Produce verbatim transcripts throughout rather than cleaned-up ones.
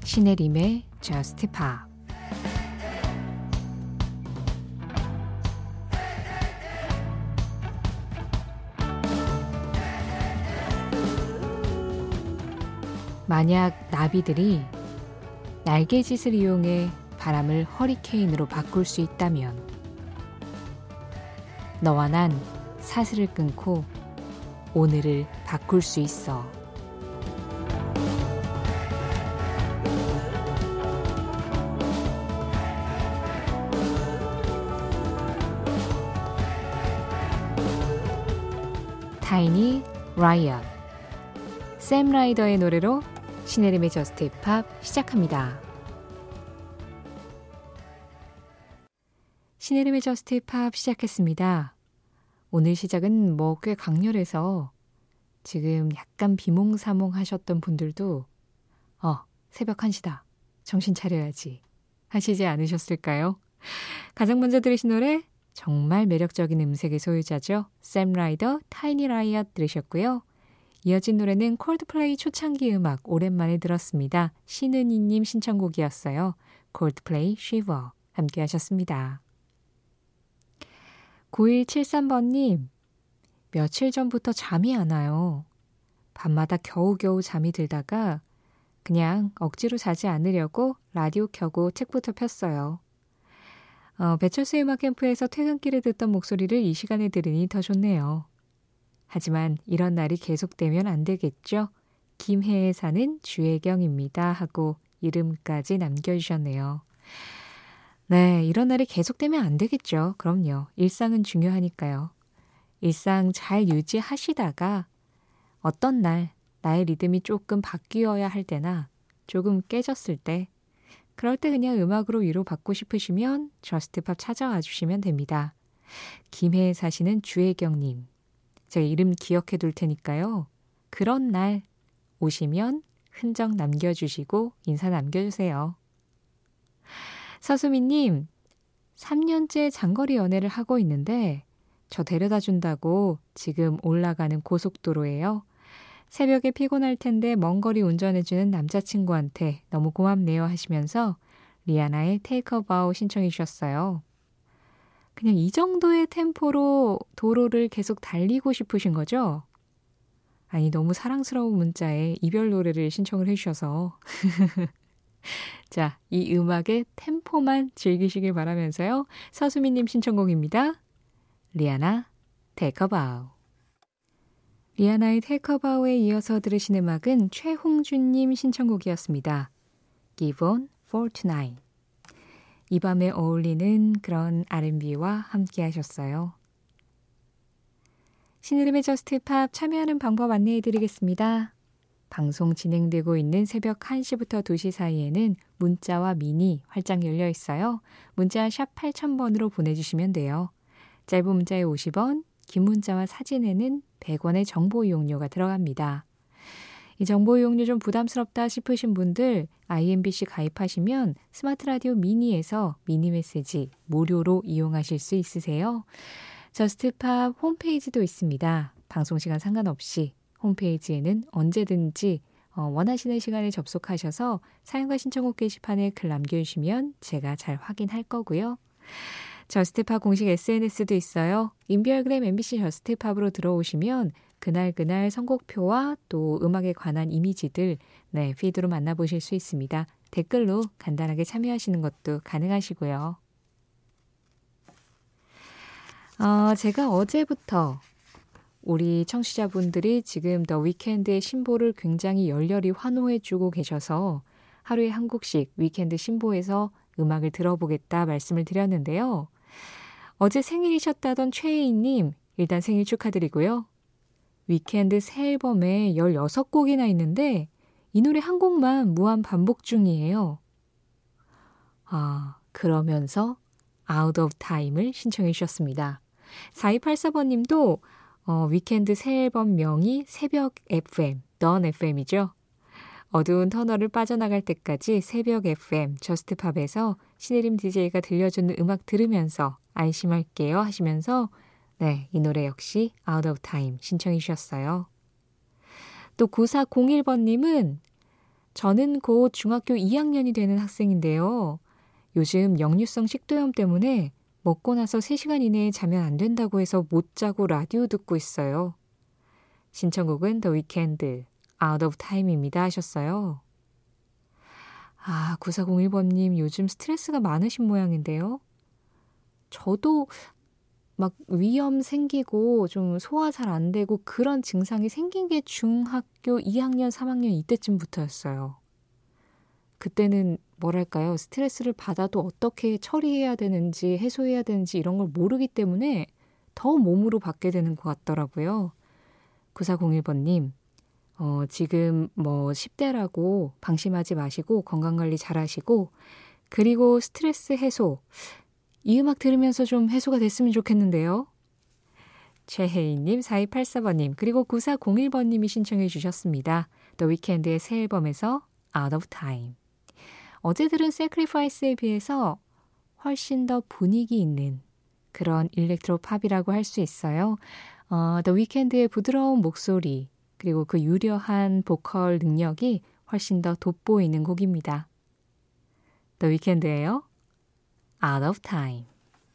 신혜림의 Just Pop. 만약 나비들이 날개짓을 이용해 바람을 허리케인으로 바꿀 수 있다면 너와 난 사슬을 끊고 오늘을 바꿀 수 있어. 타이니 라이엇, 샘 라이더의 노래로 신혜림의 저스트 힙합 시작합니다. 신혜림의 저스트 힙합 시작했습니다. 오늘 시작은 뭐 꽤 강렬해서 지금 약간 비몽사몽 하셨던 분들도 어, 새벽 한 시다. 정신 차려야지. 하시지 않으셨을까요? 가장 먼저 들으신 노래 정말 매력적인 음색의 소유자죠. 샘 라이더, 타이니 라이엇 들으셨고요. 이어진 노래는 콜드플레이 초창기 음악 오랜만에 들었습니다. 신은희님 신청곡이었어요. 콜드플레이 Shiver 함께 하셨습니다. 구일칠삼 번님, 며칠 전부터 잠이 안 와요. 밤마다 겨우겨우 잠이 들다가 그냥 억지로 자지 않으려고 라디오 켜고 책부터 폈어요. 어, 배철수의 음악 캠프에서 퇴근길에 듣던 목소리를 이 시간에 들으니 더 좋네요. 하지만 이런 날이 계속되면 안 되겠죠? 김해에 사는 주혜경입니다 하고 이름까지 남겨주셨네요. 네, 이런 날이 계속되면 안 되겠죠. 그럼요. 일상은 중요하니까요. 일상 잘 유지하시다가 어떤 날 나의 리듬이 조금 바뀌어야 할 때나 조금 깨졌을 때 그럴 때 그냥 음악으로 위로받고 싶으시면 저스트팝 찾아와 주시면 됩니다. 김해에 사시는 주혜경님, 제가 이름 기억해 둘 테니까요. 그런 날 오시면 흔적 남겨주시고 인사 남겨주세요. 서수미님, 삼 년째 장거리 연애를 하고 있는데 저 데려다 준다고 지금 올라가는 고속도로예요. 새벽에 피곤할 텐데 먼 거리 운전해주는 남자친구한테 너무 고맙네요 하시면서 리아나의 Take a Bow 신청해 주셨어요. 그냥 이 정도의 템포로 도로를 계속 달리고 싶으신 거죠? 아니, 너무 사랑스러운 문자에 이별 노래를 신청을 해주셔서 자, 이 음악의 템포만 즐기시길 바라면서요. 서수미님 신청곡입니다. 리아나, Take a Bow. 리아나의 Take a Bow에 이어서 들으신 음악은 최홍준님 신청곡이었습니다. Give on for tonight. 이 밤에 어울리는 그런 알앤비와 함께 하셨어요. 신의림의 저스트 팝 참여하는 방법 안내해 드리겠습니다. 방송 진행되고 있는 새벽 한 시부터 두 시 사이에는 문자와 미니 활짝 열려 있어요. 문자 샵 팔천 번으로 보내주시면 돼요. 짧은 문자에 오십 원, 긴 문자와 사진에는 백 원의 정보 이용료가 들어갑니다. 이 정보 이용료 좀 부담스럽다 싶으신 분들 아이엠비씨 가입하시면 스마트 라디오 미니에서 미니 메시지 무료로 이용하실 수 있으세요. 저스트팝 홈페이지도 있습니다. 방송시간 상관없이 홈페이지에는 언제든지 원하시는 시간에 접속하셔서 사연과 신청곡 게시판에 글 남겨주시면 제가 잘 확인할 거고요. 저스트팝 공식 에스엔에스도 있어요. 인별그램 엠비씨 저스트팝으로 들어오시면 그날그날 선곡표와 또 음악에 관한 이미지들 네, 피드로 만나보실 수 있습니다. 댓글로 간단하게 참여하시는 것도 가능하시고요. 어, 제가 어제부터 우리 청취자분들이 지금 더 위켄드의 신보를 굉장히 열렬히 환호해주고 계셔서 하루에 한 곡씩 위켄드 신보에서 음악을 들어보겠다 말씀을 드렸는데요. 어제 생일이셨다던 최혜인님, 일단 생일 축하드리고요. 위켄드 새 앨범에 열여섯 곡이나 있는데 이 노래 한 곡만 무한 반복 중이에요. 아, 그러면서 Out of Time을 신청해 주셨습니다. 사이팔사 번님도 어, 위켄드 새 앨범 명이 새벽 에프엠, 넌 에프엠이죠. 어두운 터널을 빠져나갈 때까지 새벽 에프엠, 저스트팝에서 신혜림 디제이가 들려주는 음악 들으면서 안심할게요 하시면서 네, 이 노래 역시 Out of Time 신청해 주셨어요. 또 구사공일 번님은 저는 곧 중학교 이 학년이 되는 학생인데요. 요즘 역류성 식도염 때문에 먹고 나서 세 시간 이내에 자면 안 된다고 해서 못 자고 라디오 듣고 있어요. 신청곡은 The Weeknd, Out of Time입니다 하셨어요. 아, 구사공일 번님 요즘 스트레스가 많으신 모양인데요. 저도 막 위염 생기고 좀 소화 잘 안 되고 그런 증상이 생긴 게 중학교 이 학년, 삼 학년 이때쯤부터였어요. 그때는 뭐랄까요? 스트레스를 받아도 어떻게 처리해야 되는지 해소해야 되는지 이런 걸 모르기 때문에 더 몸으로 받게 되는 것 같더라고요. 구사공일 번님, 어, 지금 뭐 십 대라고 방심하지 마시고 건강관리 잘 하시고 그리고 스트레스 해소, 이 음악 들으면서 좀 해소가 됐으면 좋겠는데요. 최혜인님, 사이팔사 번님, 그리고 구사공일 번님이 신청해 주셨습니다. The Weeknd의 새 앨범에서 Out of Time. 어제 들은 Sacrifice에 비해서 훨씬 더 분위기 있는 그런 일렉트로 팝이라고 할 수 있어요. 어, The Weeknd의 부드러운 목소리 그리고 그 유려한 보컬 능력이 훨씬 더 돋보이는 곡입니다. The Weeknd예요. Out of Time.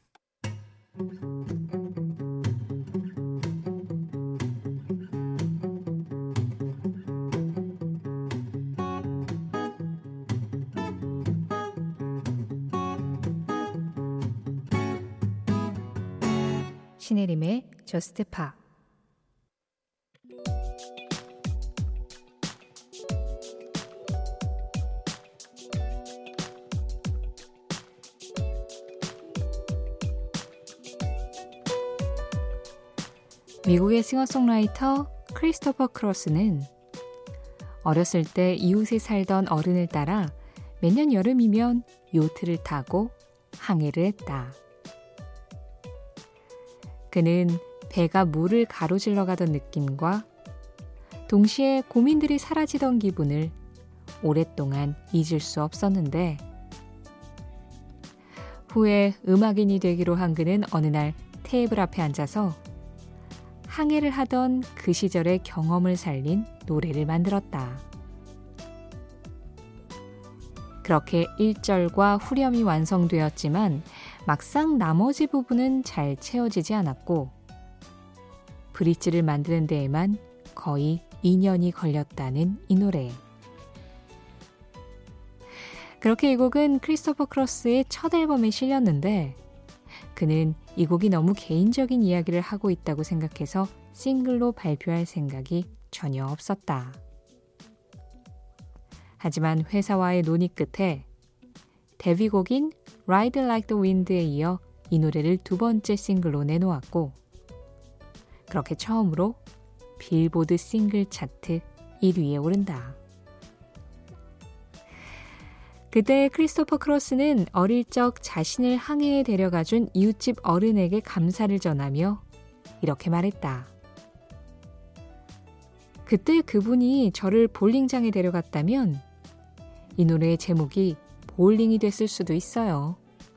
신혜림의 Just Pop. 미국의 싱어송라이터 크리스토퍼 크로스는 어렸을 때 이웃에 살던 어른을 따라 매년 여름이면 요트를 타고 항해를 했다. 그는 배가 물을 가로질러 가던 느낌과 동시에 고민들이 사라지던 기분을 오랫동안 잊을 수 없었는데 후에 음악인이 되기로 한 그는 어느 날 테이블 앞에 앉아서 항해를 하던 그 시절의 경험을 살린 노래를 만들었다. 그렇게 일 절과 후렴이 완성되었지만 막상 나머지 부분은 잘 채워지지 않았고 브릿지를 만드는 데에만 거의 이 년이 걸렸다는 이 노래. 그렇게 이 곡은 크리스토퍼 크로스의 첫 앨범에 실렸는데 그는 이 곡이 너무 개인적인 이야기를 하고 있다고 생각해서 싱글로 발표할 생각이 전혀 없었다. 하지만 회사와의 논의 끝에 데뷔곡인 Ride Like the Wind에 이어 이 노래를 두 번째 싱글로 내놓았고 그렇게 처음으로 빌보드 싱글 차트 일 위에 오른다. 그때 크리스토퍼 크로스는 어릴 적 자신을 항해에 데려가준 이웃집 어른에게 감사를 전하며 이렇게 말했다. 그때 그분이 저를 볼링장에 데려갔다면 이 노래의 제목이 볼링이 됐을 수도 있어요.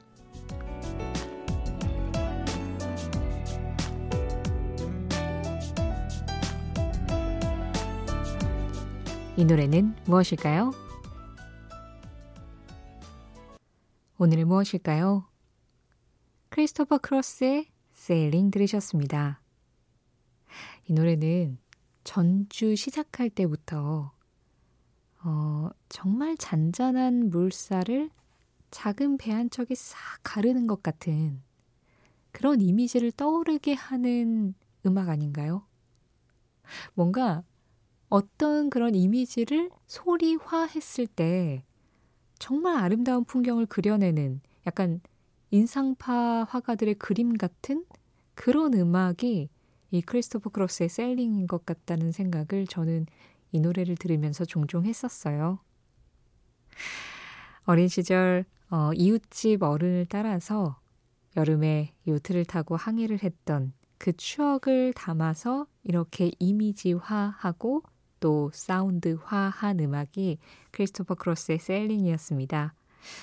이 노래는 무엇일까요? 오늘은 무엇일까요? 크리스토퍼 크로스의 세일링 들으셨습니다. 이 노래는 전주 시작할 때부터 어, 정말 잔잔한 물살을 작은 배 한 척이 싹 가르는 것 같은 그런 이미지를 떠오르게 하는 음악 아닌가요? 뭔가 어떤 그런 이미지를 소리화했을 때 정말 아름다운 풍경을 그려내는 약간 인상파 화가들의 그림 같은 그런 음악이 이 크리스토퍼 크로스의 세일링인 것 같다는 생각을 저는 이 노래를 들으면서 종종 했었어요. 어린 시절 어, 이웃집 어른을 따라서 여름에 요트를 타고 항해를 했던 그 추억을 담아서 이렇게 이미지화하고 또 사운드화한 음악이 크리스토퍼 크로스의 세일링이었습니다.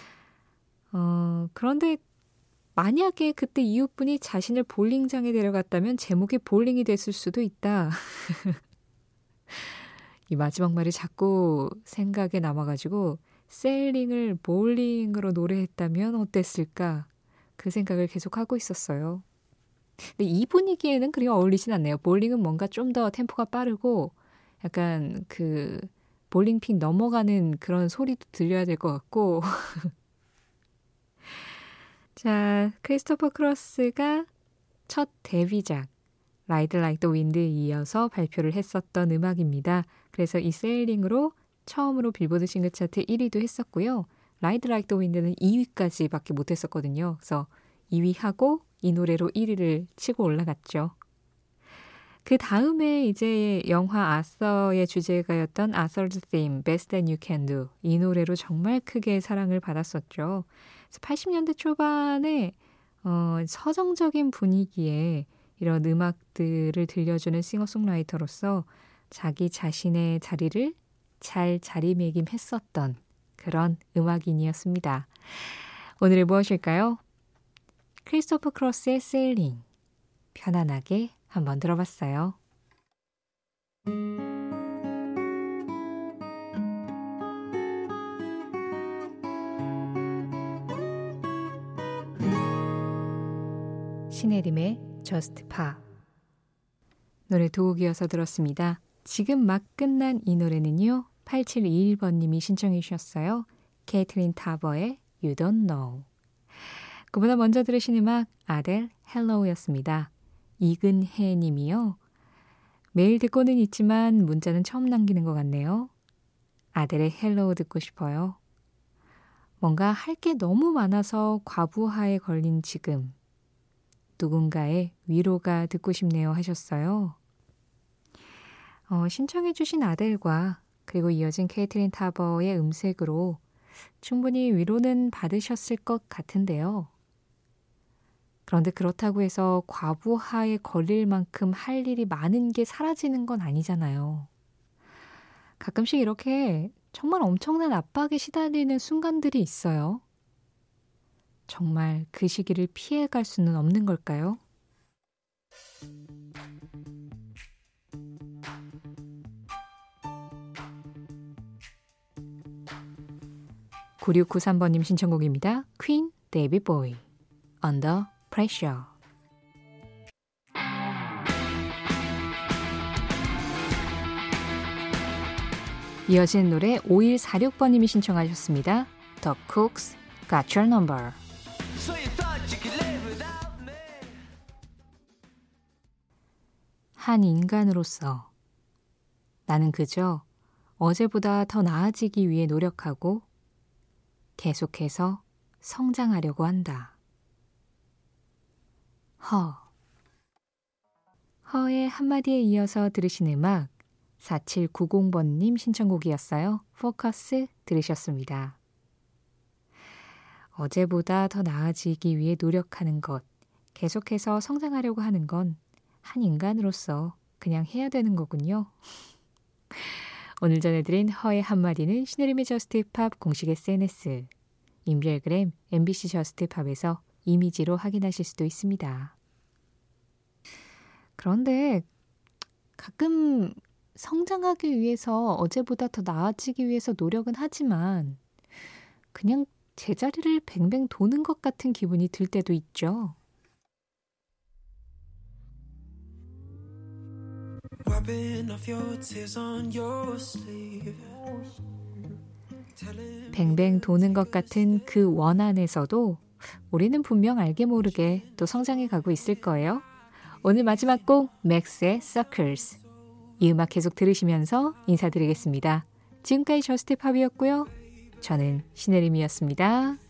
어, 그런데 만약에 그때 이웃분이 자신을 볼링장에 데려갔다면 제목이 볼링이 됐을 수도 있다. 이 마지막 말이 자꾸 생각에 남아가지고 세일링을 볼링으로 노래했다면 어땠을까? 그 생각을 계속 하고 있었어요. 근데 이 분위기에는 그리 어울리진 않네요. 볼링은 뭔가 좀 더 템포가 빠르고 약간 그 볼링핀 넘어가는 그런 소리도 들려야 될 것 같고. 자, 크리스토퍼 크로스가 첫 데뷔작 Ride Like the Wind에 이어서 발표를 했었던 음악입니다. 그래서 이 세일링으로 처음으로 빌보드 싱글 차트 일 위도 했었고요. Ride Like the Wind는 이 위까지밖에 못했었거든요. 그래서 이 위 하고 이 노래로 일 위를 치고 올라갔죠. 그 다음에 이제 영화 아서의 주제가였던 Arthur's Theme, Best That You Can Do 이 노래로 정말 크게 사랑을 받았었죠. 그래서 팔십 년대 초반에 어, 서정적인 분위기에 이런 음악들을 들려주는 싱어송라이터로서 자기 자신의 자리를 잘 자리매김했었던 그런 음악인이었습니다. 오늘의 무엇일까요? 크리스토퍼 크로스의 세일링, 편안하게 한번 들어봤어요. 신혜림의 Just Pop. 노래 두 곡 이어서 들었습니다. 지금 막 끝난 이 노래는요. 팔칠이일 번님이 신청해 주셨어요. 케이틀린 타버의 You Don't Know. 그보다 먼저 들으신 음악 아델 헬로우였습니다. 이근혜 님이요. 매일 듣고는 있지만 문자는 처음 남기는 것 같네요. 아델의 헬로우 듣고 싶어요. 뭔가 할 게 너무 많아서 과부하에 걸린 지금 누군가의 위로가 듣고 싶네요 하셨어요. 어, 신청해 주신 아델과 그리고 이어진 케이틀린 타버의 음색으로 충분히 위로는 받으셨을 것 같은데요. 그런데 그렇다고 해서 과부하에 걸릴 만큼 할 일이 많은 게 사라지는 건 아니잖아요. 가끔씩 이렇게 정말 엄청난 압박에 시달리는 순간들이 있어요. 정말 그 시기를 피해갈 수는 없는 걸까요? 구육구삼 번님 신청곡입니다. 퀸, 데이비드 보이, Under Pressure. 이어진 노래 오일사육 번님이 신청하셨습니다. The Cooks, Got Your Number. 한 인간으로서 나는 그저 어제보다 더 나아지기 위해 노력하고 계속해서 성장하려고 한다. 허. 허의 한마디에 이어서 들으신 음악 사칠구공 번님 신청곡이었어요. 포커스 들으셨습니다. 어제보다 더 나아지기 위해 노력하는 것, 계속해서 성장하려고 하는 건 한 인간으로서 그냥 해야 되는 거군요. 오늘 전해드린 허의 한마디는 신혜림의 저스트팝 공식 에스엔에스, 인별그램 엠비씨 저스트팝에서 이미지로 확인하실 수도 있습니다. 그런데 가끔 성장하기 위해서 어제보다 더 나아지기 위해서 노력은 하지만 그냥 제자리를 뱅뱅 도는 것 같은 기분이 들 때도 있죠. 뱅뱅 도는 것 같은 그 원 안에서도 우리는 분명 알게 모르게 또 성장해 가고 있을 거예요. 오늘 마지막 곡 맥스의 Circles. 이 음악 계속 들으시면서 인사드리겠습니다. 지금까지 저스트팝이었고요. 저는 신혜림이었습니다.